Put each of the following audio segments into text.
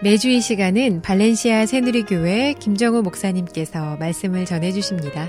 매주 이 시간은 발렌시아 새누리교회 김정우 목사님께서 말씀을 전해주십니다.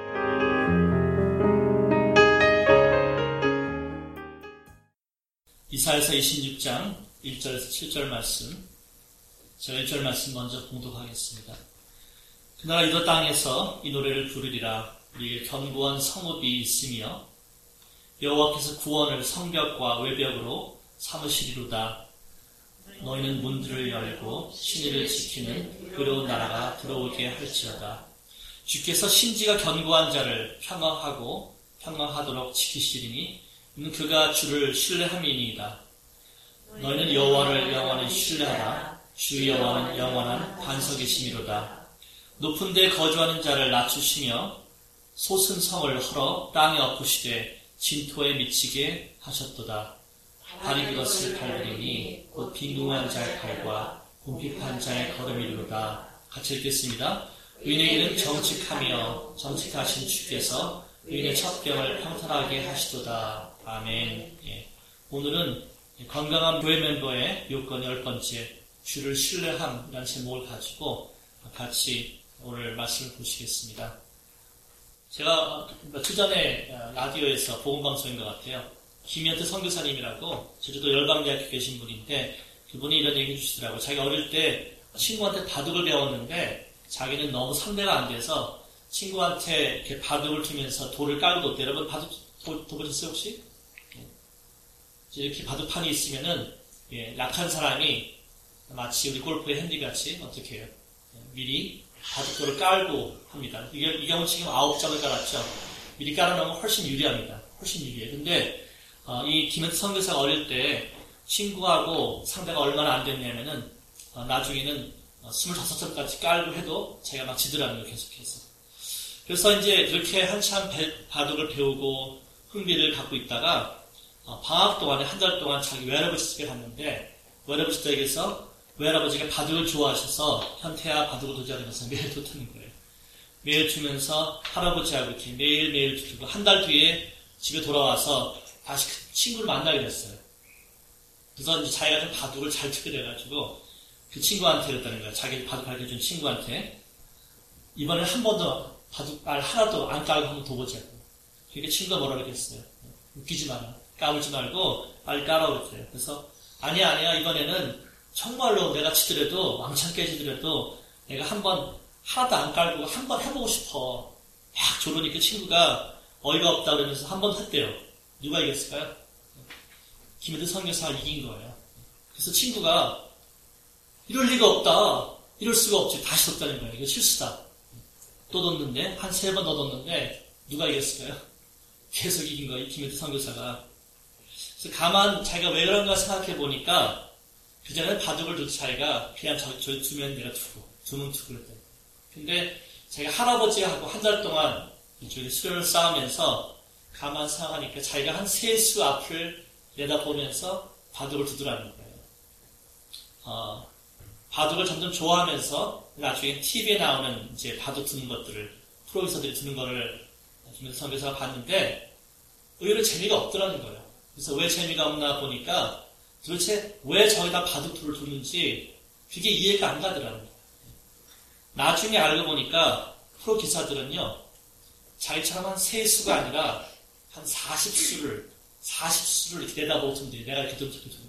이사야서 26장 1절에서 7절 말씀, 제가 1절 말씀 먼저 봉독하겠습니다. 그 나라 유다 땅에서 이 노래를 부르리라. 우리에게 견고한 성읍이 있으며 여호와께서 구원을 성벽과 외벽으로 삼으시리로다. 너희는 문들을 열고 신의를 지키는 의로운 나라가 들어오게 할지어다. 주께서 신지가 견고한 자를 평강하도록 지키시리니 이는 그가 주를 신뢰함이니이다. 너희는 여호와를 영원히 신뢰하라. 주 여호와는 영원한 반석이시미로다. 높은 데 거주하는 자를 낮추시며 솟은 성을 헐어 땅에 엎으시되 진토에 미치게 하셨도다. 발이 그것을 밟으리니 곧 빈궁한 자의 발과 궁핍한 자의 걸음이로다. 같이 읽겠습니다. 의인의 길은 정직하며 정직하신 주께서 의인의 첫 병을 평탄하게 하시도다. 아멘. 예. 오늘은 건강한 교회 멤버의 요건 10번째, 주를 신뢰함이라는 제목을 가지고 같이 오늘 말씀을 보시겠습니다. 제가 며칠 전에 라디오에서 복음방송인 것 같아요. 김현태 선교사님이라고 제주도 열방대학교 계신 분인데 그분이 이런 얘기 해주시더라고요. 자기가 어릴 때 친구한테 바둑을 배웠는데 자기는 너무 상대가 안 돼서 친구한테 이렇게 바둑을 두면서 돌을 깔고 뒀대. 여러분 바둑 둬보셨어요 혹시? 이렇게 바둑판이 있으면은 약한 사람이 마치 우리 골프의 핸디같이 어떻게 해요? 미리 바둑돌을 깔고 합니다. 이 경우 지금 9장을 깔았죠. 미리 깔아놓으면 훨씬 유리합니다. 훨씬 유리해. 근데 이 김현태 선교사가 어릴 때 친구하고 상대가 얼마나 안 됐냐면은 나중에는 25점까지 깔고 해도 제가 막 지더라는 걸 계속해서. 그래서 이제 그렇게 한참 바둑을 배우고 흥미를 갖고 있다가 방학 동안에 한 달 동안 자기 외할아버지 집에 갔는데 외할아버지 댁에서 외할아버지가 바둑을 좋아하셔서 현태야 바둑을 두자 그러면서 매일 두는 거예요. 매일 두면서 할아버지하고 이렇게 매일매일 두고 한 달 뒤에 집에 돌아와서 다시 그 친구를 만나게 됐어요. 그래서 이제 자기가 좀 바둑을 잘 치게 돼가지고 그 친구한테 그랬다는 거예요. 자기 바둑 가르쳐준 친구한테 이번에 한 번도 바둑알 하나도 안 깔고 한번 더 보자고. 그러니까 친구가 뭐라 그랬어요. 웃기지 마라. 까불지 말고 빨리 깔아오고 그랬어요. 그래서 아니야 이번에는 정말로 내가 치더라도 왕창 깨지더라도 내가 한번 하나도 안 깔고 한번 해보고 싶어. 막 조르니까 친구가 어이가 없다 그러면서 한 번 했대요. 누가 이겼을까요? 김현태 선교사가 이긴 거예요. 그래서 친구가 이럴 리가 없다. 이럴 수가 없지. 다시 뒀다는 거예요. 이거 실수다. 또 뒀는데 한 3번 더 뒀는데 누가 이겼을까요? 계속 이긴 거예요. 김현태 선교사가. 그래서 가만 자기가 왜 그런가 생각해 보니까 그전에 바둑을 둔 자기가 그냥 저 두면 내가 두면 두고 그랬대요. 근데 자기가 할아버지하고 한 달 동안 이쪽에 수련을 쌓으면서 가만 생각하니까 자기가 한 3수 앞을 내다보면서 바둑을 두더라는 거예요. 바둑을 점점 좋아하면서 나중에 TV에 나오는 이제 바둑 두는 것들을 프로듀서들이 두는 거를 김현태 선교사가 봤는데 의외로 재미가 없더라는 거예요. 그래서 왜 재미가 없나 보니까 도대체 왜 저기다 바둑돌을 두는지 그게 이해가 안 가더라는 거예요. 나중에 알고 보니까 프로 기사들은요, 자기처럼 한 3수가 아니라 한 40수를 이렇게 내다보고 두는데 내가 이렇게 두고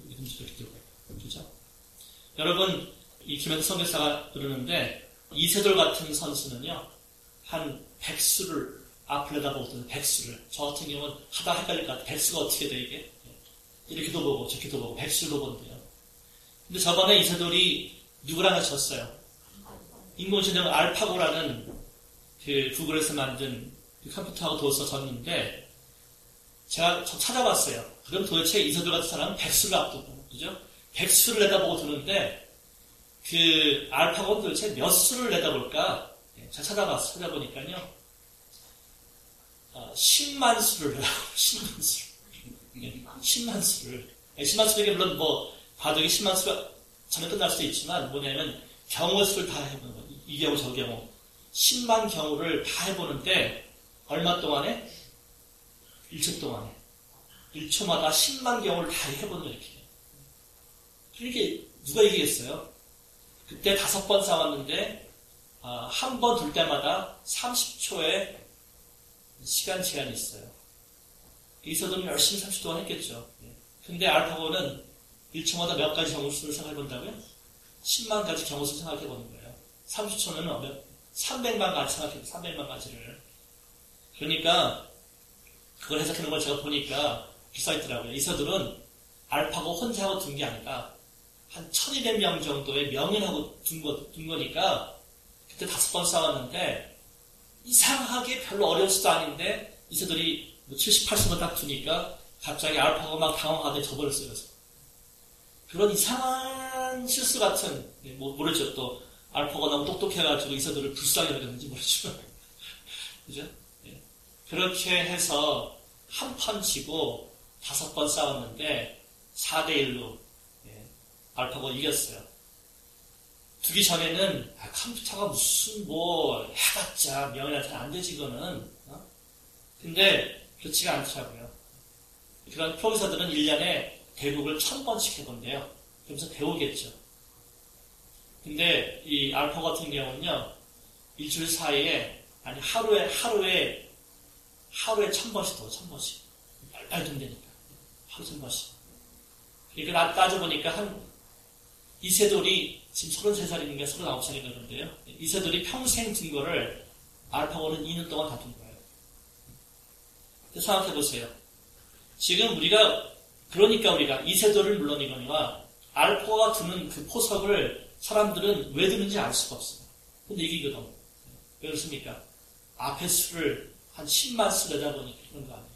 그죠? 여러분, 이 김현태 선교사가 그러는데 이세돌 같은 선수는요, 한 100수를 앞을 내다보고 두는 100수를. 저 같은 경우는 하다 헷갈릴 것 같아요. 100수가 어떻게 돼 이게? 이렇게도 보고 저렇게도 보고 100수도 본대요. 근데 저번에 이세돌이 누구랑 같이 쳤어요? 인공지능 알파고라는 그 구글에서 만든 그 컴퓨터하고 도서 졌는데 제가 찾아봤어요. 그럼 도대체 이세돌 같은 사람은 100수를 앞두고, 그죠? 100수를 내다보고 두는데 그 알파고는 도대체 몇 수를 내다볼까? 제가 찾아보니까요. 10만 수를 해요. 10만 수를. 10만 수를. 10만 수에게 물론 바둑이 10만 수가 전에 끝날 수도 있지만 뭐냐면 경우 수를 다 해보는 거예요. 이 경우 저 경우. 10만 경우를 다 해보는데 얼마 동안에? 1초 동안에. 1초마다 10만 경우를 다 해보는 이렇게. 그러니까 누가 이기겠어요? 그때 5번 싸웠는데 한 번 둘 때마다 30초의 시간 제한이 있어요. 이서들은 열심히 30초 동안 했겠죠. 근데 알파고는 1초마다 몇 가지 경우수를 생각해 본다고요? 10만 가지 경우수를 생각해 보는 거예요. 30초는 300만 가지 생각해, 300만 가지를. 그러니까 그걸 해석하는 걸 제가 보니까 비싸있더라고요. 이서들은 알파고 혼자 하고 둔 게 아니라 한 1200명 정도의 명인하고 둔 거니까 그때 5번 싸웠는데 이상하게 별로 어려웠도 아닌데 이서들이 70, 80번 딱 두니까 갑자기 알파고가 막 당황하더니 져버렸어요. 그런 이상한 실수 같은, 모르죠. 또 알파고가 너무 똑똑해가지고 이서들을 불쌍히 여겼는지 모르지만 그죠? 그렇게 해서 한 판 지고 5번 싸웠는데 4대1로 알파고가 이겼어요. 두기 전에는 컴퓨터가 무슨 해봤자 명예한테는 안 되지 이거는. 근데 그렇지가 않더라고요. 그런 프로기서들은 1년에 대국을 1000번씩 해본대요. 그러면서 배우겠죠. 근데 이 알파고 같은 경우는요, 일주일 사이에, 아니 하루에 1000번씩 더, 1000번씩. 말도 안 되니까. 하루 1000번씩. 그러니까 따져보니까 이세돌이 지금 33살인가 39살인가 그런데요. 이세돌이 평생 둔 거를 알파고는 2년 동안 다 둔 거예요. 생각해보세요. 지금 그러니까 우리가 이세돌을 물론이거니와 알파고가 두는 그 포석을 사람들은 왜 두는지 알 수가 없어요. 근데 이기거든. 왜 그렇습니까? 앞에 수를 한 10만 수 내다 보니까 그런 거 아니에요.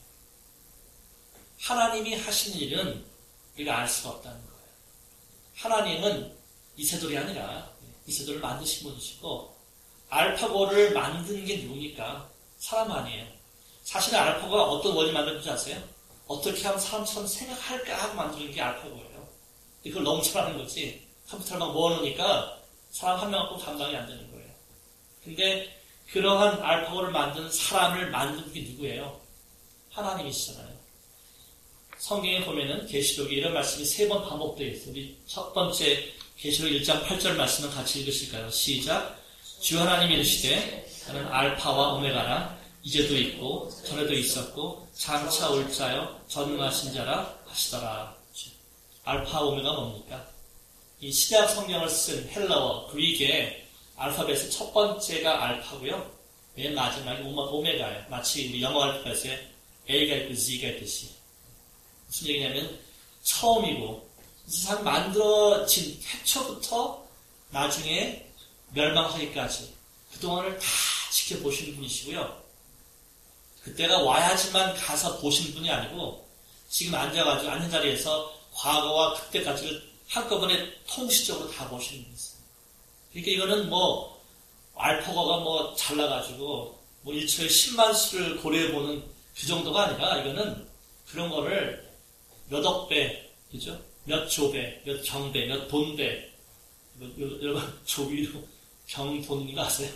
하나님이 하시는 일은 우리가 알 수가 없다는 거예요. 하나님은 이세돌이 아니라 이세돌을 만드신 분이시고 알파고를 만든 게 누굽니까? 사람 아니에요. 사실 알파고가 어떤 원리 만들었는지 아세요? 어떻게 하면 사람처럼 생각할까 하고 만드는 게 알파고예요. 그걸 너무 잘하는 거지. 컴퓨터를 막 모아놓으니까 사람 한 명 갖고 감당이 안 되는 거예요. 근데 그러한 알파고를 만든 사람을 만든 게 누구예요? 하나님이시잖아요. 성경에 보면은 계시록에 이런 말씀이 3번 반복되어 있어요. 우리 첫 번째 계시록 1장 8절 말씀을 같이 읽으실까요? 시작. 주 하나님이 이르시되 나는 알파와 오메가라. 이제도 있고 전에도 있었고 장차 올 자여 전능하신 자라 하시더라. 알파 오메가 뭡니까? 이 시대학 성경을 쓴 헬라어 그릭의 알파벳의 첫 번째가 알파고요. 맨 마지막이 오메가예요. 마치 우리 영어 알파벳에 A가 있고 Z가 있듯이. 무슨 얘기냐면 처음이고 세상 만들어진 태초부터 나중에 멸망하기까지 그동안을 다 지켜보시는 분이시고요. 그때가 와야지만 가서 보시는 분이 아니고 지금 앉아가지고 앉은 자리에서 과거와 그때까지를 한꺼번에 통시적으로 다 보시는 분이세요. 그러니까 이거는 알파고가 잘나가지고 1초에 10만 수를 고려해보는 그 정도가 아니라 이거는 그런 거를 몇 억배, 그죠? 몇 조배, 몇 경배, 몇 돈배, 여러분 조위로 경돈인 거 아세요?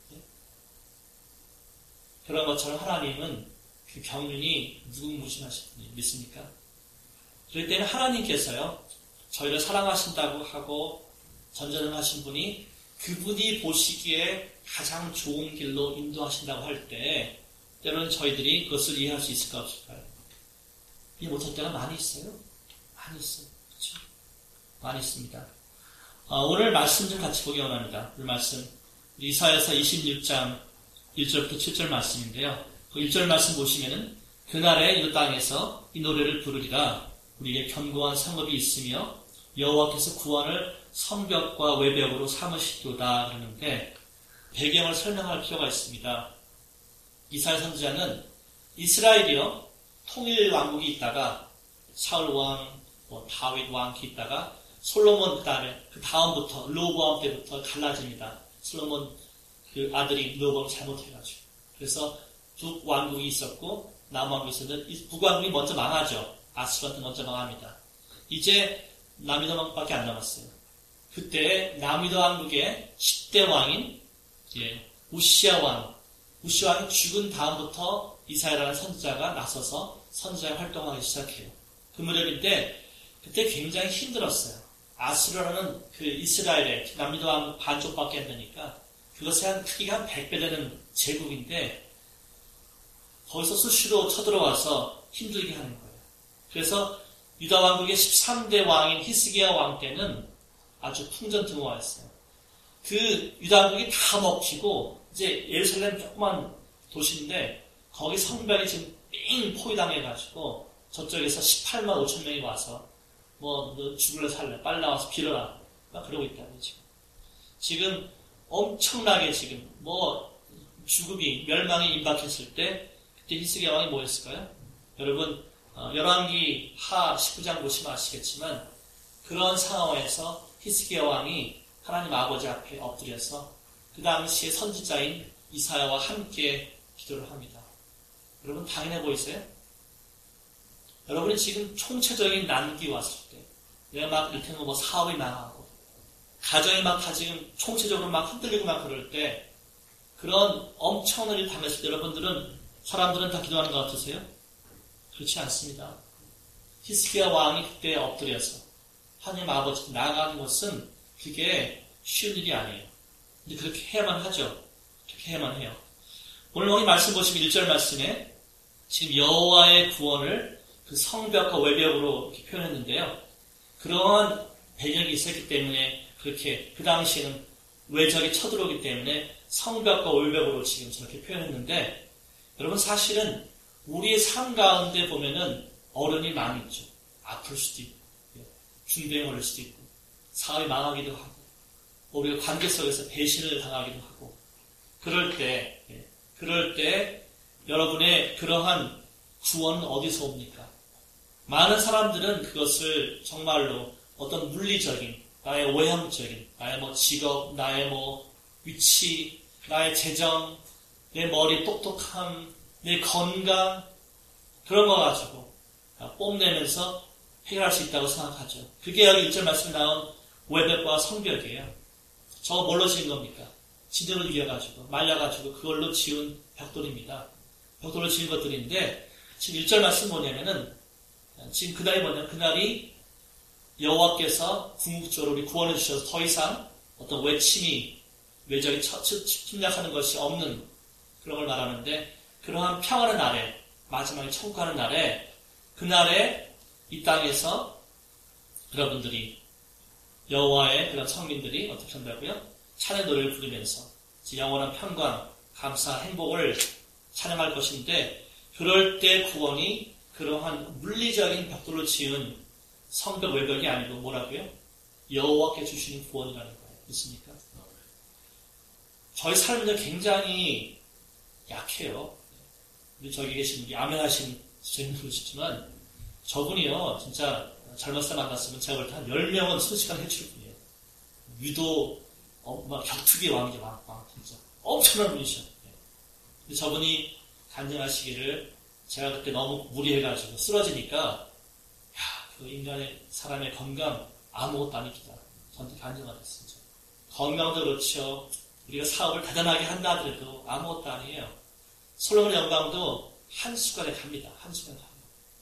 그런 것처럼 하나님은 그 경륜이 무궁무진하신 분이 믿습니까? 그럴 때는 하나님께서요, 저희를 사랑하신다고 하고 전전능하신 분이 그분이 보시기에 가장 좋은 길로 인도하신다고 할 때 때로는 저희들이 그것을 이해할 수 있을까 없을까요? 이해 못할 때가 많이 있어요. 많이 있어요. 그렇죠? 많이 있습니다. 오늘 말씀 좀 같이 보기 원합니다. 오늘 말씀 이사야서 26장 1절부터 7절 말씀인데요. 그 1절 말씀 보시면은 그날에 이 땅에서 이 노래를 부르리라. 우리에게 견고한 성읍이 있으며 여호와께서 구원을 성벽과 외벽으로 삼으시도다 그러는데 배경을 설명할 필요가 있습니다. 이사야 선지자는 이스라엘이요 통일 왕국이 있다가 사울 왕, 다윗 왕이 있다가 솔로몬 그 다음부터 르호보암 때부터 갈라집니다. 솔로몬 그 아들이 르호보암을 잘못해가지고 그래서 북왕국이 있었고 남왕국이 있었는데 북왕국이 먼저 망하죠. 아수르한테 먼저 망합니다. 이제 남유다 왕국밖에 안 남았어요. 그때 남유다 왕국의 10대 왕인 우시야 왕이 죽은 다음부터 이사야라는 선지자가 나서서 선지자의 활동하기 시작해요. 그 무렵인데 그때 굉장히 힘들었어요. 아수르라는 그 이스라엘의 남유다 왕국 반쪽밖에 안 되니까 그것의 한 크기가 한 100배 되는 제국인데 거기서 수시로 쳐들어와서 힘들게 하는 거예요. 그래서 유다 왕국의 13대 왕인 히스기야 왕 때는 아주 풍전등화했어요. 그 유다 왕국이 다 먹히고 이제 예루살렘 조그만 도시인데 거기 성벽이 지금 삥 포위당해가지고 저쪽에서 18만 5천 명이 와서 뭐 너 죽을래 살래 빨리 나와서 빌어라 막 그러고 있다고요. 지금 엄청나게 지금 뭐 죽음이 멸망이 임박했을 때 그때 히스기야 왕이 뭐 했을까요? 여러분 열왕기 하 19장 보시면 아시겠지만 그런 상황에서 히스기야 왕이 하나님 아버지 앞에 엎드려서 그 당시에 선지자인 이사야와 함께 기도를 합니다. 여러분 당연해 보이세요? 여러분이 지금 총체적인 난국이 왔을 때 내가 막 이렇게 뭐 사업이 망하고 가정이 막 다 지금 총체적으로 막 흔들리고 막 그럴 때 그런 엄청난 일 당했을 때 여러분들은 사람들은 다 기도하는 것 같으세요? 그렇지 않습니다. 히스기야 왕이 그때 엎드려서 하나님 아버지 나아가는 것은 그게 쉬운 일이 아니에요. 근데 그렇게 해야만 하죠. 그렇게 해야만 해요. 오늘 우리 말씀 보시면 1절 말씀에 지금 여호와의 구원을 그 성벽과 외벽으로 이렇게 표현했는데요. 그러한 배경이 있었기 때문에 그렇게 그 당시에는 외적이 쳐들어오기 때문에 성벽과 외벽으로 지금 저렇게 표현했는데 여러분 사실은 우리의 삶 가운데 보면은 어려움이 많이 있죠. 아플 수도 있고 중병에 걸릴 수도 있고 사업이 망하기도 하고 우리가 관계 속에서 배신을 당하기도 하고 그럴 때 여러분의 그러한 구원은 어디서 옵니까? 많은 사람들은 그것을 정말로 어떤 물리적인 나의 외형적인 나의 뭐 직업, 나의 뭐 위치, 나의 재정, 내 머리 똑똑함, 내 건강 그런 거 가지고 뽐내면서 해결할 수 있다고 생각하죠. 그게 여기 1절 말씀에 나온 외벽과 성벽이에요. 저거 뭘로 지은 겁니까? 진흙을 이어가지고 말려가지고 그걸로 지은 벽돌입니다. 벽돌로 지은 것들인데 지금 1절 말씀 뭐냐면은 지금 그날이 뭐냐면 그날이 여호와께서 궁극적으로 우리 구원해 주셔서 더 이상 어떤 외침이 외적이 침략하는 것이 없는 그런 걸 말하는데 그러한 평안의 날에 마지막에 천국하는 날에 그날에 이 땅에서 여러분들이 여호와의 그런 성민들이 어떻게 한다고요? 찬의 노래를 부르면서 영원한 평강, 감사, 행복을 찬양할 것인데 그럴 때 구원이 그러한 물리적인 벽돌로 지은 성벽 외벽이 아니고 뭐라고요? 여호와께 주시는 구원이라는 거예요. 있습니까? 저희 삶은 굉장히 약해요. 우리 저기 계신 분이 아멘 하신 주제는 그러시지만 저분이요 진짜 젊었을 때 만났으면 제가 볼 때 한 10명은 순식간에 해칠 분이에요. 위도 막 격투기 왕이죠. 왕 진짜 엄청난 분이셔. 근데 저분이 간증하시기를 제가 그때 너무 무리해가지고 쓰러지니까 그 인간의 사람의 건강 아무것도 아닙니다. 저한테 간증을 했습니다. 건강도 그렇죠. 우리가 사업을 대단하게 한다 하더라도 아무것도 아니에요. 솔로몬의 영광도 한순간에 갑니다. 한순간에 갑니다.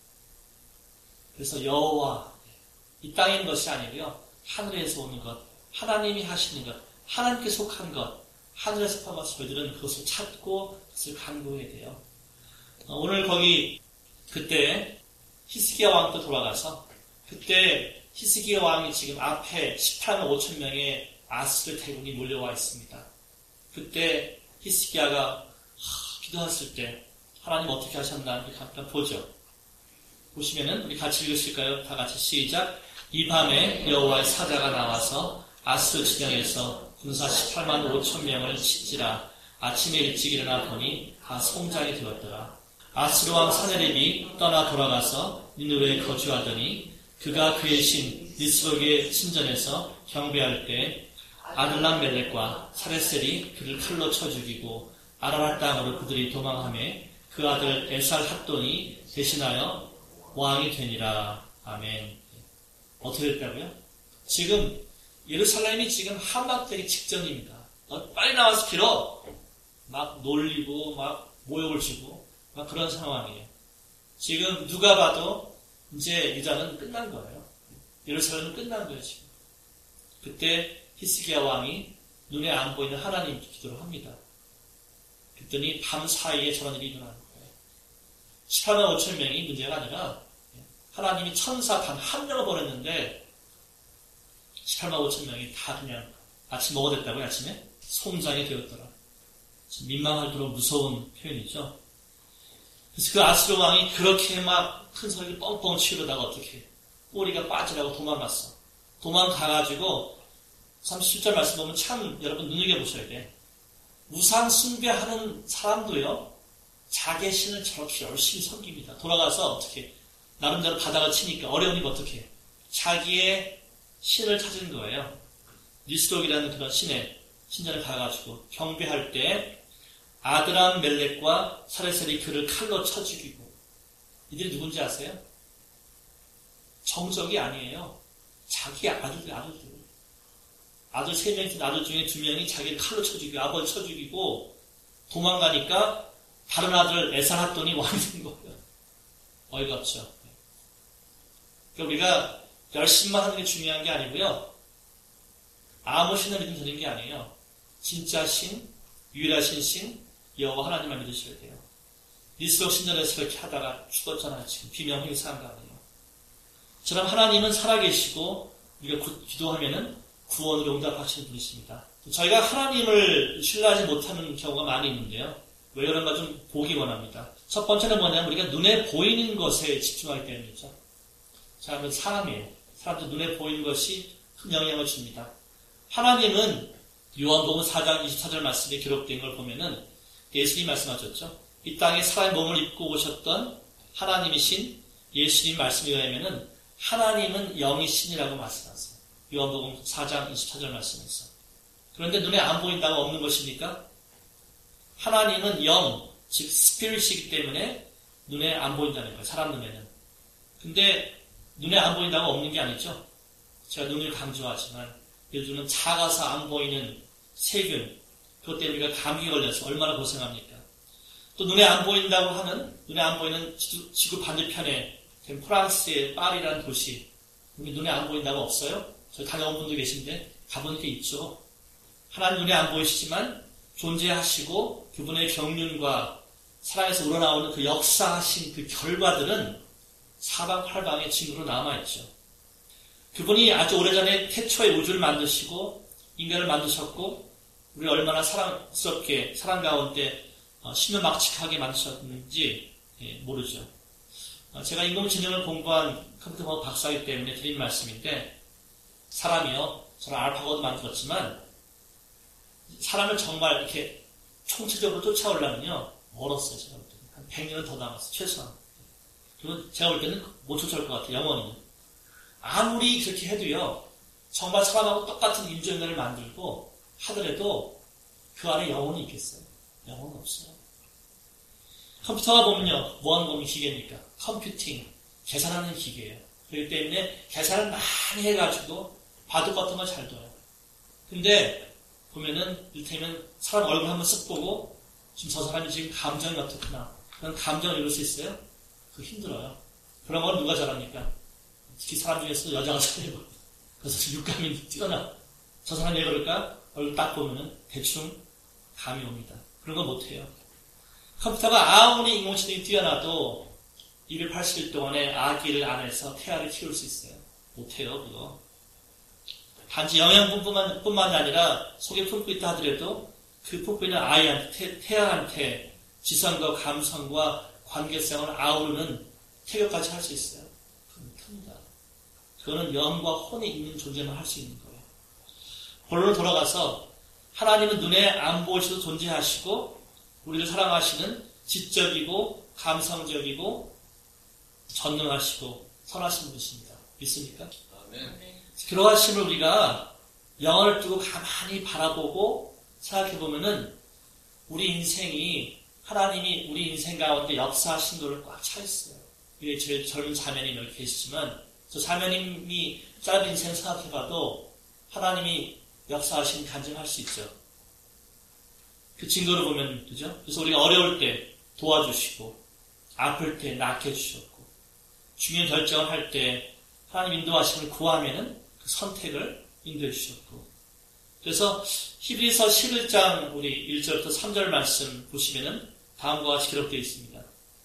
그래서 여호와 이 땅에 있는 것이 아니고요. 하늘에서 오는 것, 하나님이 하시는 것, 하나님께 속한 것, 하늘에 속한 것을 저희들은 그것을 찾고 그것을 간구해야 돼요. 오늘 거기 그때 히스기야 왕도 돌아가서 그때 히스기야 왕이 지금 앞에 18만 5천 명의 아수르 대군이 몰려와 있습니다. 그때 히스기야가 기도했을 때 하나님 어떻게 하셨나 우리 잠깐 보죠. 보시면은 우리 같이 읽으실까요? 다 같이 시작. 이 밤에 여호와의 사자가 나와서 아수르 진영에서 군사 18만 5천 명을 치지라. 아침에 일찍 일어나 보니 다 송장이 되었더라. 아수르 왕 사네립이 떠나 돌아가서 니느웨에 거주하더니 그가 그의 신 니스록의 신전에서 경배할 때 아들람 멜렉과 사레셀이 그를 칼로 쳐 죽이고 아라랏 땅으로 그들이 도망하며 그 아들 에살 핫돈이 대신하여 왕이 되니라. 아멘. 어떻게 됐다고요? 지금 예루살렘이 지금 함락되기 직전입니다. 빨리 나와서 빌어. 막 놀리고 막 모욕을 주고 막 그런 상황이에요. 지금 누가 봐도 이제 유다는 끝난 거예요. 예루살렘은 끝난 거예요. 지금 그때 히스기야 왕이 눈에 안 보이는 하나님 기도를 합니다. 그랬더니 밤 사이에 저런 일이 일어나는 거예요. 18만 5천 명이 문제가 아니라 하나님이 천사 단 한 명을 보냈는데 18만 5천 명이 다 그냥 아침 먹어야 됐다고요. 아침에 송장이 되었더라. 민망할 정도로 무서운 표현이죠. 그래서 그 아수르 왕이 그렇게 막 큰 소리를 뻥뻥 치르다가 어떻게 꼬리가 빠지라고 도망갔어. 도망가가지고 37절 말씀 보면 참 여러분 눈여겨보셔야 돼. 우상 숭배하는 사람도요, 자기의 신을 저렇게 열심히 섬깁니다. 돌아가서 어떻게 나름대로 바닥을 치니까 어려우니까 어떻게 자기의 신을 찾은 거예요. 니스록이라는 그런 신전에 가가지고 경배할 때 아드람 멜렉과 사레셀이 그를 칼로 쳐 죽이고, 이들이 누군지 아세요? 정적이 아니에요. 자기 아들 3명이 아들 중에 2명이 자기를 칼로 쳐 죽이고 아버지 쳐 죽이고 도망가니까 다른 아들 에살핫돈이 왕이 된 거예요. 어이가 없죠. 그러니까 우리가 열심만 하는 게 중요한 게 아니고요. 아무 신을 믿으면 되는 게 아니에요. 진짜 신, 유일하신 신, 여호와 하나님만 믿으셔야 돼요. 니스록 신전에서 그렇게 하다가 죽었잖아요. 지금 비명하게 사는 거 아니에요. 저럼 하나님은 살아계시고 우리가 기도하면은 구원으로 응답하시는 분이십니다. 저희가 하나님을 신뢰하지 못하는 경우가 많이 있는데요. 왜 그런가 좀 보기 원합니다. 첫 번째는 뭐냐면 우리가 눈에 보이는 것에 집중하기 때문이죠. 자, 그럼 사람이에요. 사람들 눈에 보이는 것이 큰 영향을 줍니다. 하나님은 요한복음 4장 24절 말씀에 기록된 걸 보면은 예수님이 말씀하셨죠. 이 땅에 사람의 몸을 입고 오셨던 하나님이신 예수님 말씀에 의하면은 하나님은 영이신이라고 말씀하세요. 요한복음 4장 24절 말씀에서. 그런데 눈에 안 보인다고 없는 것입니까? 하나님은 영, 즉 스피릿이기 때문에 눈에 안 보인다는 거예요. 사람 눈에는. 근데 눈에 안 보인다고 없는 게 아니죠. 제가 눈을 강조하지만 요즘은 작아서 안 보이는 세균, 그것 때문에 우리가 감기 걸려서 얼마나 고생합니까? 또 눈에 안 보인다고 하는, 눈에 안 보이는 지구 반대편에 된 프랑스의 파리라는 도시, 여기 눈에 안 보인다고 없어요? 저 다녀온 분도 계신데 가보니까 있죠. 하나님 눈에 안 보이시지만 존재하시고 그분의 경륜과 사랑에서 우러나오는 그 역사하신 그 결과들은 사방팔방의 증거로 남아있죠. 그분이 아주 오래전에 태초에 우주를 만드시고 인간을 만드셨고 우리 얼마나 사랑스럽게 사랑 가운데 신묘막측하게 만드셨는지 모르죠. 제가 인공지능을 공부한 컴퓨터 박사이기 때문에 드린 말씀인데 사람이요. 저는 알파고도 만들었지만 사람을 정말 이렇게 총체적으로 쫓아오려면요. 멀었어요. 제가 볼 때는. 한 100년은 더 남았어요. 최소한. 그리고 제가 볼 때는 못 쫓아올 것 같아요. 영원히는. 아무리 그렇게 해도요. 정말 사람하고 똑같은 인조인간을 만들고 하더라도 그 안에 영혼이 있겠어요? 영혼은 없어요. 컴퓨터가 보면요. 뭐 하는 거면 기계입니까? 컴퓨팅. 계산하는 기계예요. 그렇기 때문에 계산을 많이 해가지고 바둑 같은 걸 잘 둬요. 근데 보면은 이를테면 사람 얼굴 한번 쓱 보고 지금 저 사람이 지금 감정이 어떻구나. 그런 감정을 읽을 수 있어요? 그거 힘들어요. 그런 건 누가 잘합니까? 특히 사람 중에서도 여자가 잘해요. 그래서 육감이 뛰어나. 저 사람이 왜 그럴까? 얼굴 딱 보면은 대충 감이 옵니다. 그런 거 못해요. 컴퓨터가 아무리 인공지능이 뛰어나도 280일 동안에 아기를 안에서 태아를 키울 수 있어요. 못해요, 그거. 단지 영양분뿐만이 아니라 속에 품고 있다 하더라도 그 품고 있는 아이한테, 태아한테 지성과 감성과 관계성을 아우르는 태교까지 할 수 있어요. 그건 못합니다. 그거는 영과 혼이 있는 존재만 할 수 있는 거예요. 본론으로 돌아가서 하나님은 눈에 안 보이셔도 존재하시고 우리를 사랑하시는 지적이고 감성적이고 전능하시고 선하신 분이십니다. 믿습니까? 아멘. 그러하심을 우리가 영혼을 두고 가만히 바라보고 생각해보면은 우리 인생이 하나님이 우리 인생 가운데 역사하신 것을 꽉 차 있어요. 우리 제일 젊은 자매님 여기 계시지만 저 자매님이 짧은 인생 생각해봐도 하나님이 역사하신 간증할 수 있죠. 그 증거를 보면 그죠? 그래서 우리가 어려울 때 도와주시고 아플 때 낫게 해주셨고 중요한 결정을 할 때 하나님 인도하심을 구하면은 그 선택을 인도해 주셨고. 그래서 히브리서 11장 우리 1절부터 3절 말씀 보시면은 다음과 같이 기록되어 있습니다.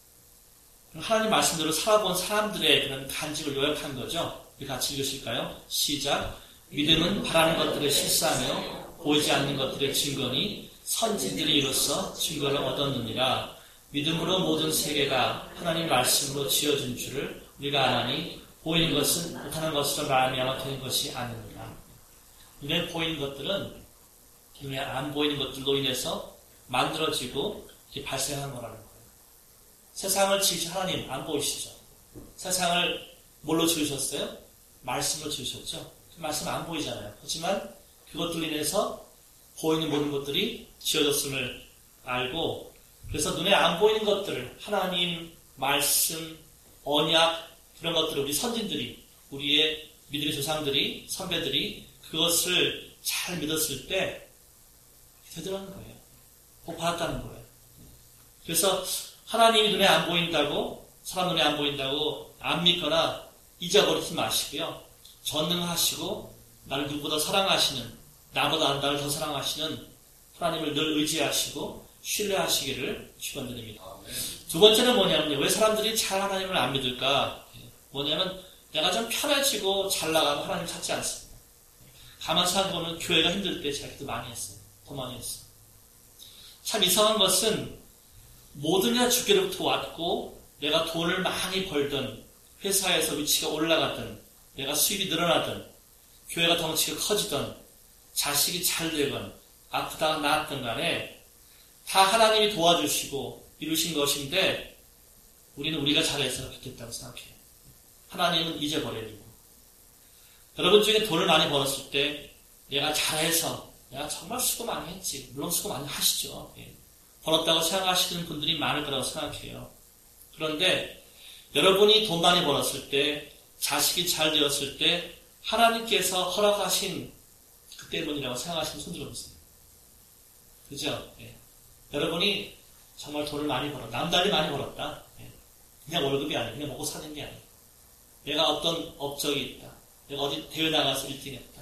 하나님 말씀대로 살아본 사람들의 그런 간증을 요약한 거죠. 우리 같이 읽으실까요? 시작. 믿음은 바라는 것들을 실사하며 보이지 않는 것들의 증거니 선진들이 이로써 증거를 얻었느니라. 믿음으로 모든 세계가 하나님 말씀으로 지어진 줄을 우리가 아나니 보이는 것은 못하는 것으로 말미암아 되는 것이 아니니라. 눈에 보이는 것들은 눈에 안 보이는 것들로 인해서 만들어지고 발생하는 거라는 거예요. 세상을 지으신 하나님 안 보이시죠? 세상을 뭘로 지으셨어요? 말씀으로 지으셨죠? 그 말씀 안 보이잖아요. 하지만 그것들로 인해서 보이는 모든 것들이 지어졌음을 알고, 그래서 눈에 안 보이는 것들을 하나님, 말씀, 언약, 그런 것들을 우리 선진들이, 우리의 믿음의 조상들이, 선배들이 그것을 잘 믿었을 때 되더라는 거예요. 복 받았다는 거예요. 그래서 하나님이 눈에 안 보인다고, 사람 눈에 안 보인다고 안 믿거나 잊어버리지 마시고요. 전능하시고 나를 누구보다 사랑하시는, 나보다 나를 더 사랑하시는 하나님을 늘 의지하시고 신뢰하시기를 축원드립니다. 두 번째는 뭐냐면요. 왜 사람들이 잘 하나님을 안 믿을까? 뭐냐면 내가 좀 편해지고 잘 나가면 하나님 찾지 않습니다. 가만히 생각해보면 교회가 힘들 때 제가 기도 많이 했어요. 더 많이 했어요. 참 이상한 것은 모든 게 주께로부터 왔고 내가 돈을 많이 벌든 회사에서 위치가 올라가든 내가 수입이 늘어나든 교회가 덩치가 커지든 자식이 잘 되건 아프다가 나았든 간에 다 하나님이 도와주시고 이루신 것인데 우리는 우리가 잘해서 그렇겠다고 생각해요. 하나님은 잊어버리고. 여러분 중에 돈을 많이 벌었을 때 내가 잘해서 내가 정말 수고 많이 했지. 물론 수고 많이 하시죠. 벌었다고 생각하시는 분들이 많을 거라고 생각해요. 그런데 여러분이 돈 많이 벌었을 때 자식이 잘 되었을 때 하나님께서 허락하신 그 때문이라고 생각하시는 손 들어보세요. 그죠? 여러분이 정말 돈을 많이 벌었다. 남달리 많이 벌었다. 그냥 월급이 아니에요. 그냥 먹고 사는 게 아니에요. 내가 어떤 업적이 있다. 내가 어디 대회 나가서 1등 했다.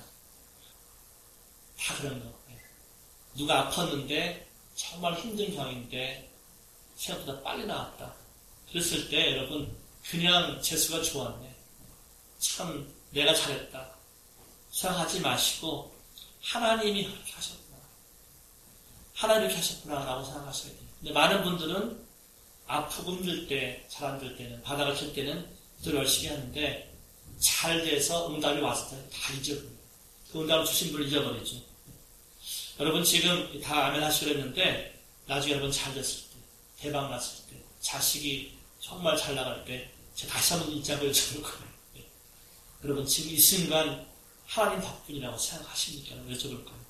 다 그런 거. 누가 아팠는데 정말 힘든 병인데 생각보다 빨리 나았다. 그랬을 때 여러분 그냥 재수가 좋았네. 참 내가 잘했다. 생각하지 마시고 하나님이 그렇게 하셨구나. 하나님이 그렇게 하셨구나 라고 생각하셔야 돼요. 근데 많은 분들은 아프고 힘들 때, 잘 안 될 때는, 바닥을 칠 때는 더 열심히 하는데 잘 돼서 응답이 왔을 때는 다 잊어버려요. 그 응답을 주신 분을 잊어버리죠. 여러분 지금 다 아멘 하시려 했는데 나중에 여러분 잘 됐을 때, 대박 났을 때, 자식이 정말 잘 나갈 때 제가 다시 한번 잊자고 여쭤볼 거예요. 여러분 지금 이 순간 하나님 덕분이라고 생각하십니까? 여쭤볼 거예요.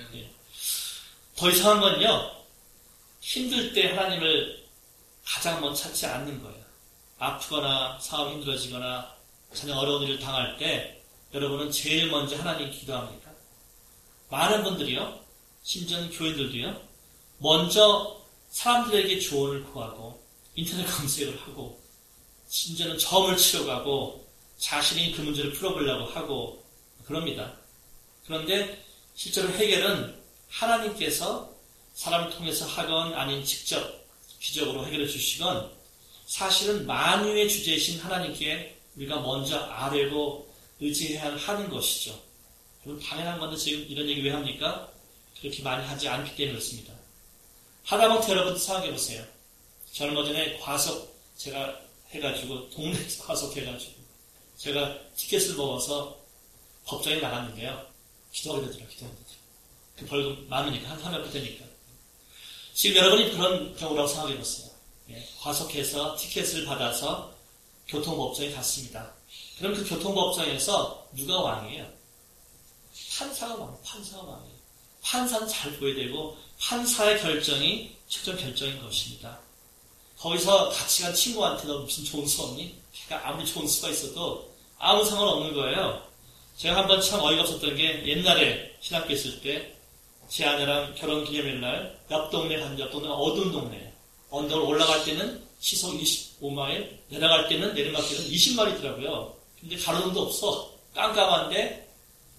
더 이상한 건요. 힘들 때 하나님을 가장 먼저 찾지 않는 거예요. 아프거나 사업이 힘들어지거나 전혀 어려운 일을 당할 때 여러분은 제일 먼저 하나님 기도합니까? 많은 분들이요. 심지어는 교인들도요. 먼저 사람들에게 조언을 구하고 인터넷 검색을 하고 심지어는 점을 치러 가고 자신이 그 문제를 풀어보려고 하고 그럽니다. 그런데 실제로 해결은 하나님께서 사람을 통해서 하건 아닌 직접 기적으로 해결해 주시건 사실은 만유의 주제이신 하나님께 우리가 먼저 아뢰고 의지해야 하는 것이죠. 여러분 당연한 건데 지금 이런 얘기 왜 합니까? 그렇게 많이 하지 않기 때문에 그렇습니다. 하다못해 여러분 생각해 보세요. 저는 얼마 전에 과속 제가 해가지고 동네에서 과속해가지고 제가 티켓을 먹어서 법정에 나갔는데요. 기도하게 되더라고요. 그 벌금 많으니까 한 300불 되니까. 지금 여러분이 그런 경우라고 생각해 보세요. 과속해서 티켓을 받아서 교통법정에 갔습니다. 그럼 그 교통법정에서 누가 왕이에요? 판사가 왕이에요. 판사는 잘 보여야 되고 판사의 결정이 최종 결정인 것입니다. 거기서 같이 간 친구한테 너 무슨 좋은 수 없니? 그러니까 아무리 좋은 수가 있어도 아무 상관없는 거예요. 제가 한번 참 어이가 없었던 게 옛날에 신학교 있을 때 제 아내랑 결혼기념일 날 옆 동네가 어두운 동네예요. 언덕을 올라갈 때는 시속 25마일, 내려갈 때는 내리막길은 20마일이더라고요. 근데 가로등도 없어. 깜깜한데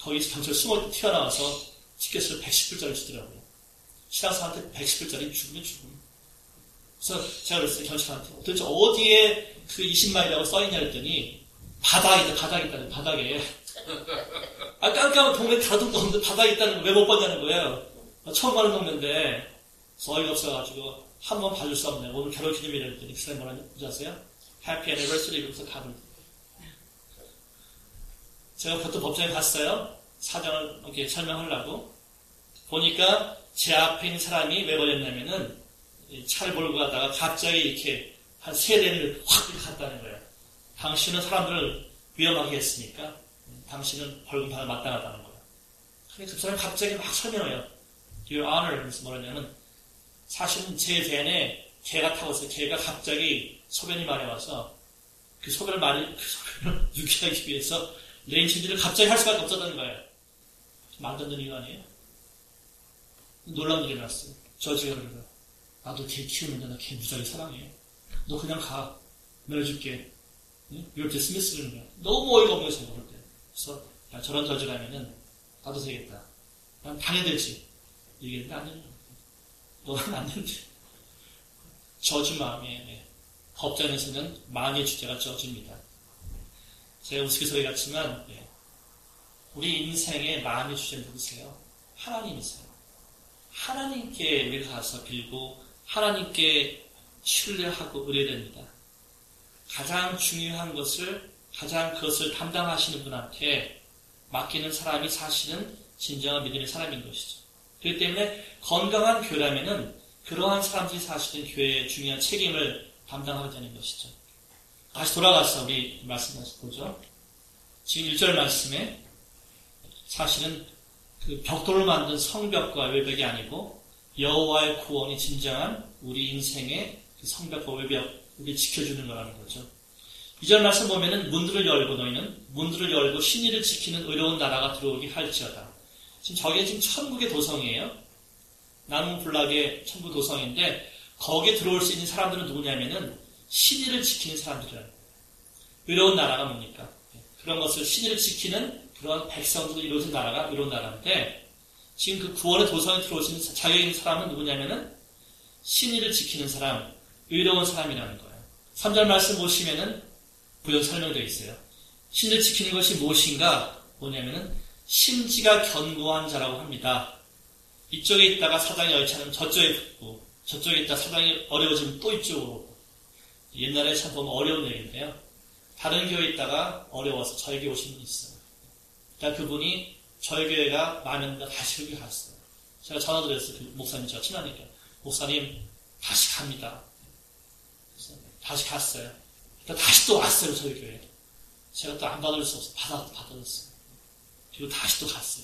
거기서 경찰 튀어나와서 티켓을 110불짜리 주더라고요. 신앙사한테 110불짜리 죽으면 죽음. 그래서 제가 그랬어요. 경찰한테. 도대체 어디에 그 20마일이라고 써있냐 그랬더니 바닥에 있다는 바닥에. 깜깜한 동네 가동도 없는데 바닥에 있다는 거 왜 못 봤냐는 거예요. 처음 가는 동네인데 어이가 없어가지고 한 번 봐줄 수 없네. 오늘 결혼 기념일이라 그랬더니 그 사람이 뭐라는지 아세요? 해피 애니버서리 이러면서 가는. 제가 보통 법정에 갔어요. 사정을 이렇게 설명하려고. 보니까 제 앞에 있는 사람이 왜 걸렸냐면은 차를 몰고 가다가 갑자기 이렇게 한 3대를 확 갔다는 거예요. 당신은 사람들을 위험하게 했으니까 당신은 벌금 받아 마땅하다는 거예요. 그래서 그 사람이 갑자기 막 설명해요. Your Honor 이러면서 뭐라냐면 사실은 제 밴에 개가 타고 있어요. 개가 갑자기 소변이 마려워서 그 소변을 유기하기 위해서 레인 체인지를 갑자기 할 수밖에 없었다는 거예요. 말도 안 되는 이유 아니에요? 놀라운 일이 났어요. 저지가 그러더라고요. 나도 개 키우는데 나 개 무지하게 사랑해. 너 그냥 가. 내려줄게. You're dismissed 그러는 거야. 너무 어이가 없는 거예요. 그럴 때. 그래서 야, 저런 저지라면은 나도 되겠다. 난 당해들지. 얘기했는데 안 되는 거야. 너는 안 된대. 저주 마음에 법정에서는 만의 주제가 저주입니다. 제가 우스갯소리 같지만 우리 인생의 만의 주제는 누구세요? 하나님이세요. 하나님께 우리가 가서 빌고 하나님께 신뢰하고 의뢰됩니다. 가장 중요한 것을 가장 그것을 담당하시는 분한테 맡기는 사람이 사실은 진정한 믿음의 사람인 것이죠. 그렇기 때문에 건강한 교회라면은 그러한 사람들이 사실은 교회의 중요한 책임을 담당하게 되는 것이죠. 다시 돌아가서 우리 말씀 다시 보죠. 지금 1절 말씀에 사실은 그 벽돌을 만든 성벽과 외벽이 아니고 여호와의 구원이 진정한 우리 인생의 그 성벽과 외벽, 우리 지켜주는 거라는 거죠. 2절 말씀 보면은 문들을 열고 너희는 문들을 열고 신의를 지키는 의로운 나라가 들어오게 할지어다. 지금 저게 지금 천국의 도성이에요. 나무불락의 천국 도성인데 거기에 들어올 수 있는 사람들은 누구냐면은 신의를 지키는 사람들이에요. 의로운 나라가 뭡니까? 그런 것을 신의를 지키는 그런 백성들로 이루어진 나라가 의로운 나라인데 지금 그 구원의 도성에 들어올 수 있는 자격 있는 사람은 누구냐면은 신의를 지키는 사람, 의로운 사람이라는 거예요. 3절 말씀 보시면은 부연 설명되어 있어요. 신을 지키는 것이 무엇인가? 뭐냐면은 심지가 견고한 자라고 합니다. 이쪽에 있다가 사장이 여의치않으면 저쪽에 붙고 저쪽에 있다 사장이 어려워지면 또 이쪽으로 오고 옛날에 참 보면 어려운 얘기인데요. 다른 교회에 있다가 어려워서 저희 교회 오신 분이 있어요. 그러니까 그분이 저희 교회가 마음에 다시 여기 갔어요. 제가 전화 드렸어요. 그 목사님 제가 친하니까. 목사님 다시 갑니다. 그래서 다시 갔어요. 그러니까 다시 또 왔어요. 저희 교회에. 제가 또 안 받을 수 없어서 받아줬어요. 그리고 다시 또 갔어요.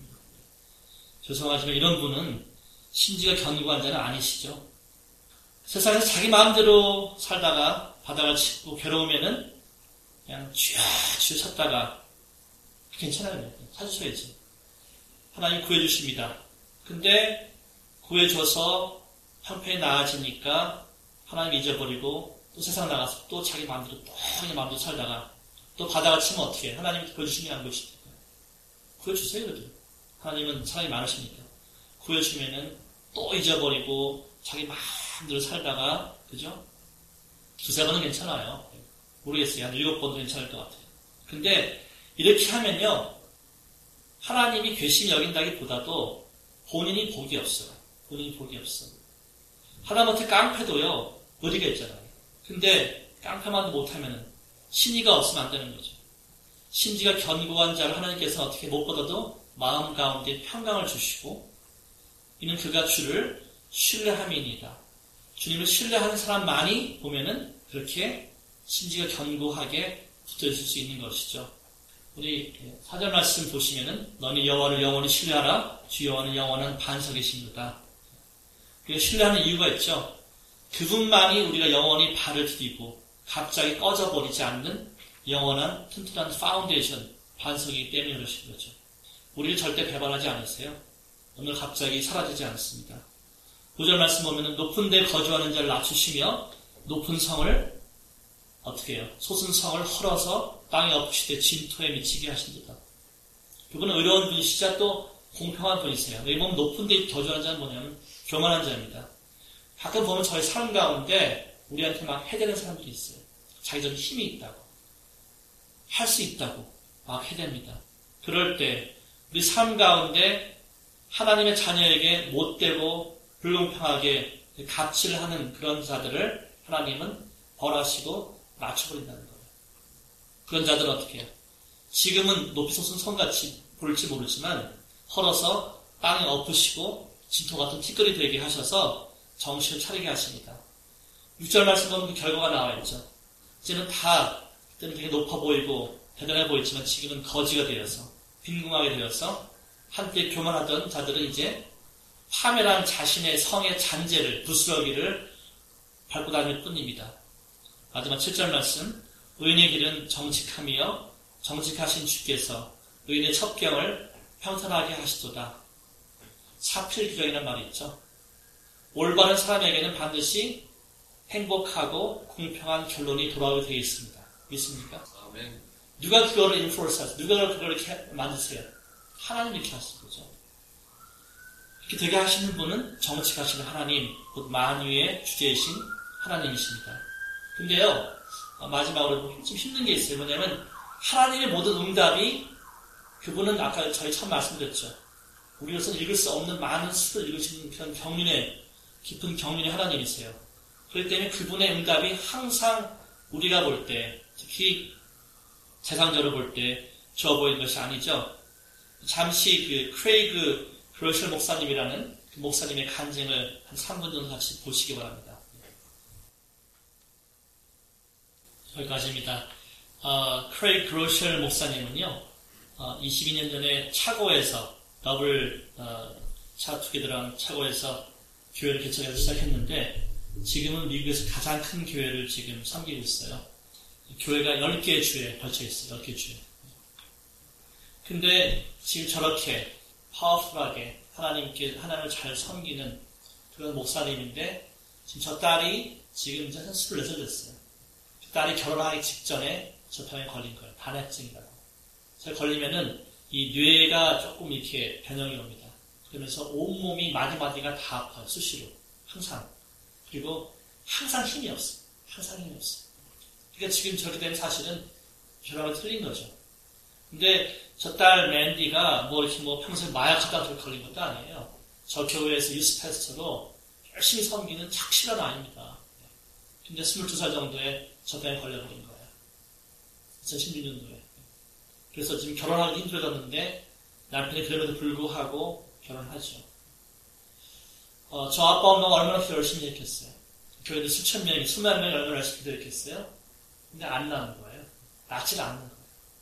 죄송하지만 이런 분은 심지가 견고한 자는 아니시죠. 세상에서 자기 마음대로 살다가 바닥을 치고 괴로우면은 그냥 쥐어쥐어 쳤다가 괜찮아요. 사주셔야지. 하나님 구해주십니다. 근데 구해줘서 형편이 나아지니까 하나님 잊어버리고 또 세상 나가서 또 자기 마음대로 또 그냥 마음대로 살다가 또 바닥을 치면 어떻게 해? 하나님이 구해주시면 안 구해주십니까? 구해주세요. 그래도. 하나님은 사랑이 많으시니까. 구해주면은 또 잊어버리고 자기 마음대로 살다가 그죠? 2-3번은 괜찮아요. 모르겠어요. 한 7번도 괜찮을 것 같아요. 근데 이렇게 하면요. 하나님이 괘씸히 여긴다기보다도 본인이 복이 없어요. 본인이 복이 없어. 하다못해 깡패도요. 의리가 있잖아요. 근데 깡패만 못하면은 신의가 없으면 안 되는 거죠. 심지가 견고한 자를 하나님께서 어떻게 못 받아도 마음 가운데 평강을 주시고 이는 그가 주를 신뢰함이니이다. 주님을 신뢰하는 사람만이 보면은 그렇게 심지가 견고하게 붙어 있을 수 있는 것이죠. 우리 4절 말씀 보시면은 너는 여호와를 영원히 신뢰하라. 주 여호와는 영원한 반석이십니다. 우리가 신뢰하는 이유가 있죠. 그분만이 우리가 영원히 발을 디디고 갑자기 꺼져버리지 않는 영원한 튼튼한 파운데이션, 반석이기 때문에 그러신 거죠. 우리를 절대 배반하지 않으세요. 오늘 갑자기 사라지지 않습니다. 9절 말씀 보면 높은 데 거주하는 자를 낮추시며 높은 성을 어떻게 해요? 솟은 성을 헐어서 땅에 엎으시되 진토에 미치게 하신다. 그분은 의로운 분이시자 또 공평한 분이세요. 여기 보면 높은 데 거주하는 자는 뭐냐면 교만한 자입니다. 가끔 보면 저희 삶 가운데 우리한테 막 해대는 사람들이 있어요. 자기들은 힘이 있다고, 할 수 있다고 막 해댑니다. 그럴 때 우리 삶 가운데 하나님의 자녀에게 못되고 불공평하게 갑질을 하는 그런 자들을 하나님은 벌하시고 맞춰버린다는 거예요. 그런 자들은 어떻게 해요? 지금은 높이 솟은 성같이 보일지 모르지만 헐어서 땅에 엎으시고 진토 같은 티끌이 되게 하셔서 정신을 차리게 하십니다. 6절 말씀 보면 그 결과가 나와 있죠. 이제는 그때는 되게 높아 보이고 대단해 보였지만 지금은 거지가 되어서 빈궁하게 되어서 한때 교만하던 자들은 이제 파멸한 자신의 성의 잔재를, 부스러기를 밟고 다닐 뿐입니다. 마지막 7절 말씀, 의인의 길은 정직함이여 정직하신 주께서 의인의 첩경을 평탄하게 하시도다. 사필규정이라는 말이 있죠. 올바른 사람에게는 반드시 행복하고 공평한 결론이 돌아오게 되어 있습니다. 믿습니까? 아멘. 누가 그거를 인포스 하세요? 누가 그걸 이렇게 만드세요? 하나님이 이렇게 하시는 거죠. 이렇게 되게 하시는 분은 정직하시는 하나님, 곧 만유의 주제이신 하나님이십니다. 근데요, 마지막으로 좀 힘든 게 있어요. 뭐냐면 하나님의 모든 응답이 그분은 아까 저희 처음 말씀드렸죠. 우리로서는 읽을 수 없는 많은 수를 읽으시는 그런 경륜의 깊은 경륜의 하나님이세요. 그렇기 때문에 그분의 응답이 항상 우리가 볼 때, 특히 세상적으로 볼 때 좋아 보이는 것이 아니죠. 잠시 그 크레이그 그로셜 목사님이라는 그 목사님의 간증을 한 3분 정도 같이 보시기 바랍니다. 여기까지입니다. 크레이그 그로셜 목사님은요, 22년 전에 차고에서 더블 차 투게더라는 차고에서 교회를 개척해서 시작했는데 지금은 미국에서 가장 큰 교회를 지금 섬기고 있어요. 교회가 10개의 주에 걸쳐 있어요. 10개 주에. 근데 지금 저렇게 파워풀하게 하나님을 잘 섬기는 그런 목사님인데 지금 저 딸이 지금 이제 24살 됐어요. 그 딸이 결혼하기 직전에 저 병에 걸린 거예요. 반해증이라고. 저 걸리면은 이 뇌가 조금 이렇게 변형이 옵니다. 그러면서 온몸이 마디마디가 다 아파요. 수시로. 항상. 그리고 항상 힘이 없어요. 항상 힘이 없어요. 그러니까 지금 저렇게 되면 사실은 결혼이 틀린 거죠. 근데 저 딸 맨디가 이렇게 평소에 마약 같은 걸 걸린 것도 아니에요. 저 교회에서 유스 패스터로 열심히 섬기는 착실한 아이입니다. 근데 22살 정도에 저 병에 걸려버린 거예요. 2016년도에. 그래서 지금 결혼하기 힘들어졌는데 남편이 그럼에도 불구하고 결혼하죠. 저 아빠 엄마가 얼마나 열심히 했겠어요. 교회도 수천 명이, 수만 명이 얼마나 열심히 기도했겠어요. 근데 안 나는 거예요. 낫질 않는 거예요.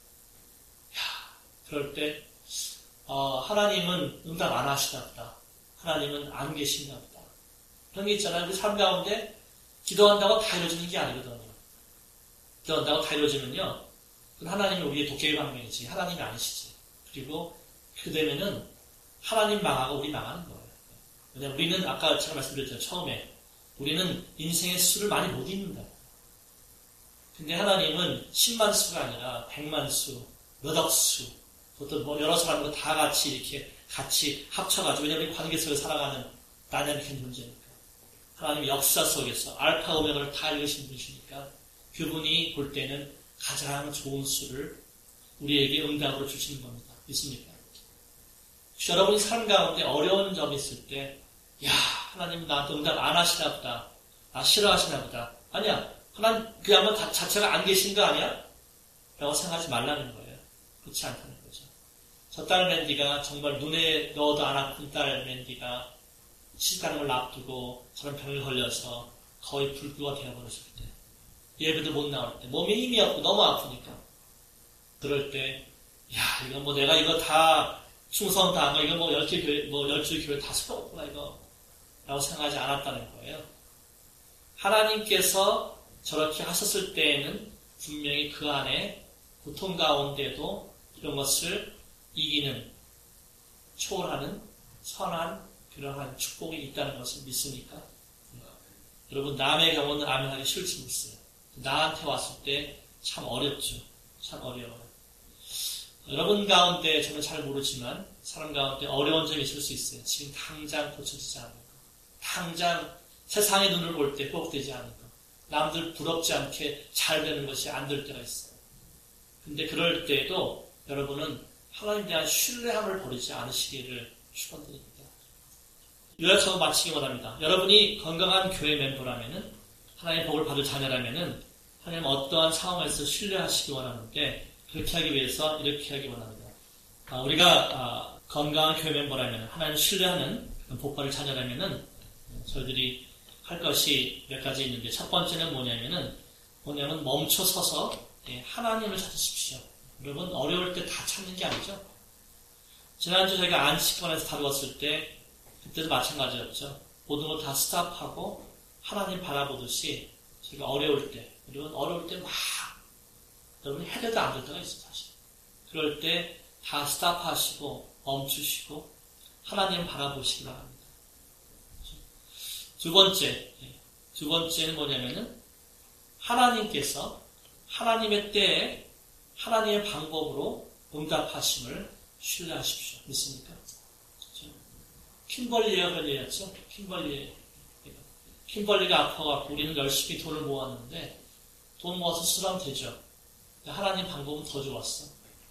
그럴 때 하나님은 응답 안 하시나 보다. 하나님은 안 계신가 보다. 그런 게 있잖아요. 우리 삶 가운데 기도한다고 다 이루어지는 게 아니거든요. 기도한다고 다 이루어지면요. 그건 하나님이 우리의 도깨비 방면이지 하나님이 아니시지. 그리고 그 되면은 하나님 망하고 우리 망하는 거예요. 왜냐하면 우리는 아까 제가 말씀드렸잖아요. 처음에 우리는 인생의 수를 많이 못 읽는다. 근데 하나님은 10만 수가 아니라 100만 수, 몇억 수, 그것도 여러 사람과 다 같이 이렇게 같이 합쳐가지고, 왜냐하면 우리 관계 속에 살아가는 다이나믹한 존재니까. 하나님의 역사 속에서 알파 오메가를 다 읽으신 분이시니까 그분이 볼 때는 가장 좋은 수를 우리에게 응답으로 주시는 겁니다. 믿습니까? 여러분이 삶 가운데 어려운 점이 있을 때, 하나님 나한테 응답 안 하시나 보다. 싫어하시나 보다. 아니야. 하나님 그야말로 자체가 안 계신 거 아니야? 라고 생각하지 말라는 거예요. 그렇지 않다는 거죠. 저 딸 맨디가 정말 눈에 넣어도 안 아픈 딸 맨디가 시집가는 걸 앞두고 저런 병에 걸려서 거의 불구가 되어버렸을 때, 예배도 못 나올 때, 몸에 힘이 없고 너무 아프니까, 그럴 때, 이거 내가 이거 다 충성 다한 거, 이거 10주 교회 다 소용없구나, 이거. 라고 생각하지 않았다는 거예요. 하나님께서 저렇게 하셨을 때에는 분명히 그 안에 고통 가운데도 이런 것을 이기는, 초월하는 선한 그러한 축복이 있다는 것을 믿습니까? 여러분, 남의 경우는 아멘하기 싫지 못해요. 나한테 왔을 때 참 어렵죠. 참 어려워요. 여러분 가운데 저는 잘 모르지만 사람 가운데 어려운 점이 있을 수 있어요. 지금 당장 고쳐지지 않는 거. 당장 세상의 눈을 볼 때 회복되지 않는 거. 남들 부럽지 않게 잘 되는 것이 안 될 때가 있어요. 근데 그럴 때에도 여러분은 하나님에 대한 신뢰함을 버리지 않으시기를 축원드립니다. 요약하고 마치기 원합니다. 여러분이 건강한 교회 멤버라면은 하나님의 복을 받을 자녀라면은 하나님 어떠한 상황에서 신뢰하시기 원하는데 그렇게 하기 위해서 이렇게 하기 원합니다. 우리가 건강한 교회 멤버라면 하나님 신뢰하는 복 받을 자녀라면은 저희들이 할 것이 몇 가지 있는데 첫 번째는 뭐냐면 멈춰 서서 하나님을 찾으십시오. 여러분 어려울 때 다 찾는 게 아니죠. 지난주 저희가 안식권에서 다루었을 때 그때도 마찬가지였죠. 모든 걸 다 스탑하고 하나님 바라보듯이 저희가 어려울 때 막 여러분이 해도 안 될 때가 있어요. 사실. 그럴 때 다 스탑하시고 멈추시고 하나님 바라보시기 바랍니다. 두 번째는 뭐냐면은 하나님께서 하나님의 때에 하나님의 방법으로 응답하심을 신뢰하십시오. 믿습니까? 그렇죠? 킴벌리의 현이었죠. 킴벌리가 아파갖고 우리는 열심히 돈을 모았는데 돈 모아서 쓰라면 되죠. 하나님 방법은 더 좋았어.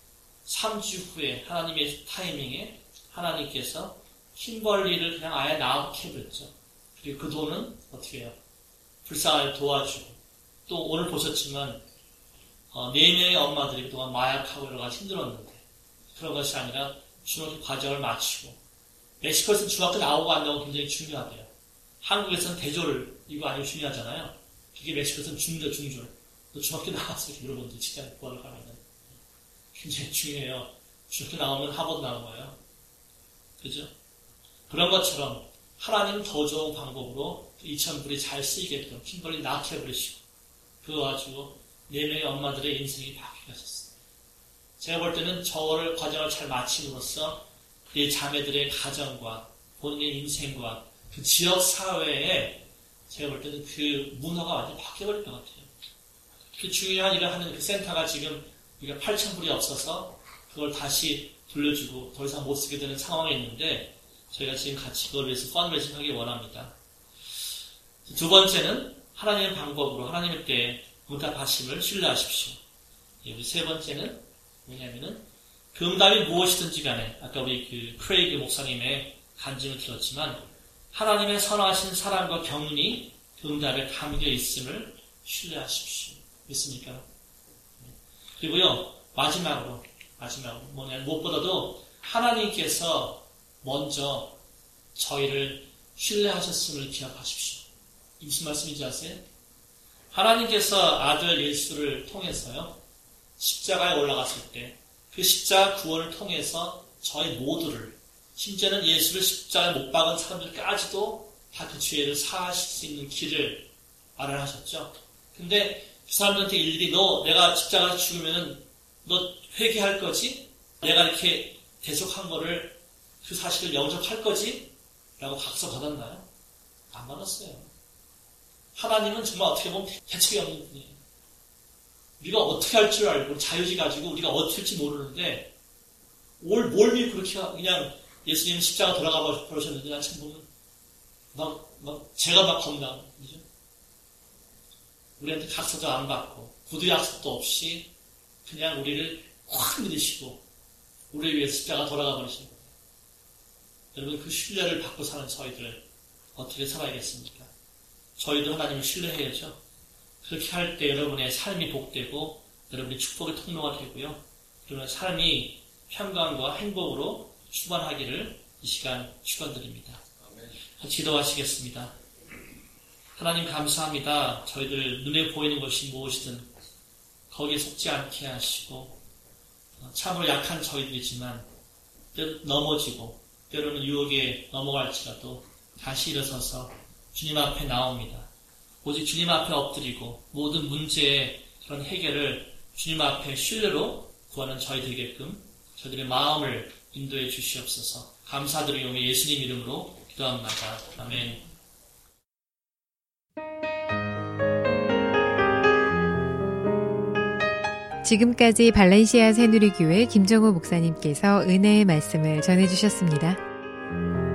3주 후에 하나님의 타이밍에 하나님께서 킴벌리를 그냥 아예 나오게 해버렸죠. 그리고 그 돈은 어떻게 해요? 불쌍하게 도와주고 또 오늘 보셨지만 4명의 엄마들이 그동안 마약하고 여러 가지 힘들었는데 그런 것이 아니라 중학교 과정을 마치고 멕시코에서는 중학교 나오고 안 나오고 굉장히 중요하대요. 한국에서는 대졸 이거 아니고 중요하잖아요. 그게 멕시코에서는 중졸. 또 중학교 나왔어요. 여러분들 직장 구하러 가면은 굉장히 중요해요. 중학교 나오면 하버드 나온 거예요. 그죠? 그런 것처럼 하나님은 더 좋은 방법으로 2,000불이 잘 쓰이게끔 킴벌리 낳게 해버리시고 그거 가지고 4명의 엄마들의 인생이 바뀌게 하셨어요. 제가 볼 때는 저를 과정을 잘 마침으로써 내 자매들의 가정과 본인의 인생과 그 지역 사회에 제가 볼 때는 그 문화가 완전히 바뀌어버릴 것 같아요. 그 중요한 일을 하는 그 센터가 지금 우리가 8,000불이 없어서 그걸 다시 돌려주고 더 이상 못 쓰게 되는 상황에 있는데 저희가 지금 같이 그걸 위해서 펀드레이징 하기 원합니다. 두 번째는 하나님의 방법으로 하나님의 때에 응답하심을 신뢰하십시오. 우리 세 번째는 뭐냐면은 그 응답이 무엇이든지 간에 아까 우리 그 크레이그 목사님의 간증을 들었지만 하나님의 선하신 사랑과 경륜이 그 응답에 담겨 있음을 신뢰하십시오. 믿습니까? 그리고요 마지막으로 뭐냐면 무엇보다도 하나님께서 먼저 저희를 신뢰하셨음을 기억하십시오. 이 무슨 말씀인지 아세요? 하나님께서 아들 예수를 통해서요 십자가에 올라갔을 때 그 십자가 구원을 통해서 저희 모두를 심지어는 예수를 십자가에 못 박은 사람들까지도 다 그 죄를 사하실 수 있는 길을 마련하셨죠. 근데 그 사람들한테 일일이 내가 십자가에 죽으면은 너 회개할 거지? 내가 이렇게 대속한 거를 그 사실을 영접할 거지? 라고 각서 받았나요? 안 받았어요. 하나님은 정말 어떻게 보면 대책이 없는 분이에요. 우리가 어떻게 할 줄 알고 자유지 가지고 우리가 어떻게 할지 모르는데 뭘 믿고 그렇게 그냥 예수님은 십자가 돌아가 버리셨는데 난 참 보면 제가 막 겁나. 그죠? 우리한테 각서도 안 받고 구두 약속도 없이 그냥 우리를 확 믿으시고 우리를 위해서 십자가 돌아가 버리신 거예요. 여러분 그 신뢰를 받고 사는 저희들 어떻게 살아야겠습니까? 저희도 하나님을 신뢰해야죠. 그렇게 할 때 여러분의 삶이 복되고 여러분의 축복의 통로가 되고요. 여러분의 삶이 평강과 행복으로 충만하기를 이 시간 축원드립니다. 기도하시겠습니다. 하나님 감사합니다. 저희들 눈에 보이는 것이 무엇이든 거기에 속지 않게 하시고 참으로 약한 저희들이지만 넘어지고 때로는 유혹에 넘어갈지라도 다시 일어서서 주님 앞에 나옵니다. 오직 주님 앞에 엎드리고 모든 문제의 그런 해결을 주님 앞에 신뢰로 구하는 저희 되게끔 저희들의 마음을 인도해 주시옵소서. 감사드리오며 예수님 이름으로 기도합니다. 아멘. 지금까지 발렌시아 새누리교회 김정호 목사님께서 은혜의 말씀을 전해주셨습니다.